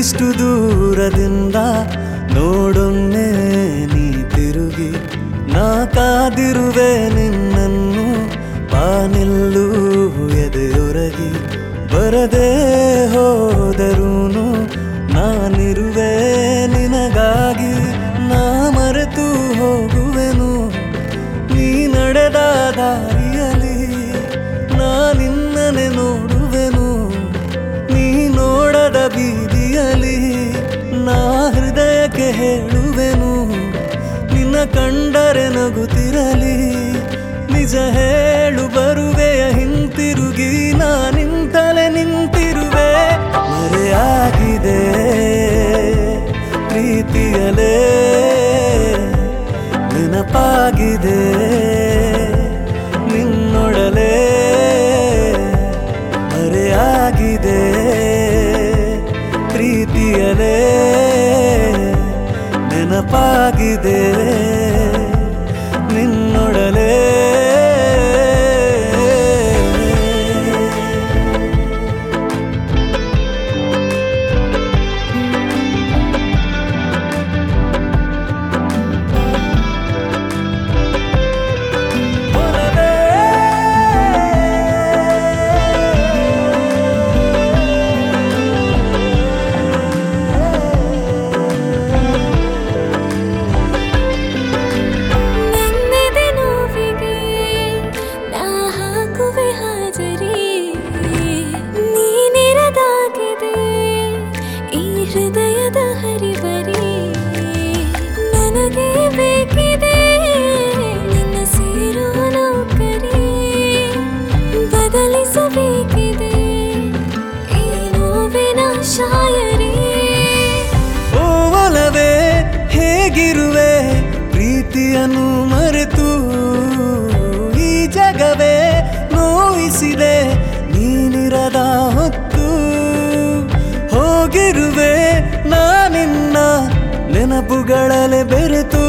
ಇಷ್ಟು ದೂರದಿಂದ ನೋಡೊಮ್ಮೆ ನೀ ತಿರುಗಿ ನಾ ಕಾದಿರುವೆ ನಿನ್ನನ್ನು ಬಾನಿಲ್ಲೂ ಎದೆಯೊರಗಿ ಬರದೇ ಹೋದರೂನು ನಾನಿರುವೆ ನಿನಗಾಗಿ ನಾ ಮರೆತು ಹೋಗುವೆನು ನೀ ನಡೆದ ದಾರಿಯಲಿ ನಾ ನಿನ್ನನೆ ನೋಡುವೆನು ನೀ ನೋಡದ ಬೀದಿಯಲಿ ನಾ ಹೃದಯಕ್ಕೆ ಹೇಳುವೆನು ನಿನ್ನ ಕಂಡರೆ ನಗುತ್ತಿರಲಿ ನಿಜ ಹೇಳು ಬರುವೆಯ ಹಿಂತಿರುಗಿ ನಾ ನಿಂತಲೆ ನಿಂತಿರುವೆ ಮರೆಯಾಗಿದೆ ಪ್ರೀತಿಯಲೇ ನೆನಪಾಗಿದೆ ನಿನ್ನೊಡಲೇ ಮರೆಯಾಗಿದೆ ಪ್ರೀತಿಯಲೇ ನೆನಪಾಗಿದೆ ನಿನ್ನೊಡಲೇ ಹೃದಯದ ಹರಿಬರಿ ನನಗೆ ಬೇಕಿದೆ ನಿನ್ನ ಸೇರೋ ನೌಕರಿ ಬದಲಿಸಬೇಕಿದೆ ಈ ನೋವಿನ ಶಾಯರಿ ಓವಲವೇ ಹೇಗಿರುವೆ ಪ್ರೀತಿಯನ್ನು ಮರೆತು ಈ ಜಗವೇ ನೋಯಿಸಿದೆ ನೀನಿರದ ಹೊತ್ತು ಹೋಗಿರುವೆ ನಾನಿನ್ನ ನೆನಪುಗಳಲೆ ಬೆರೆತು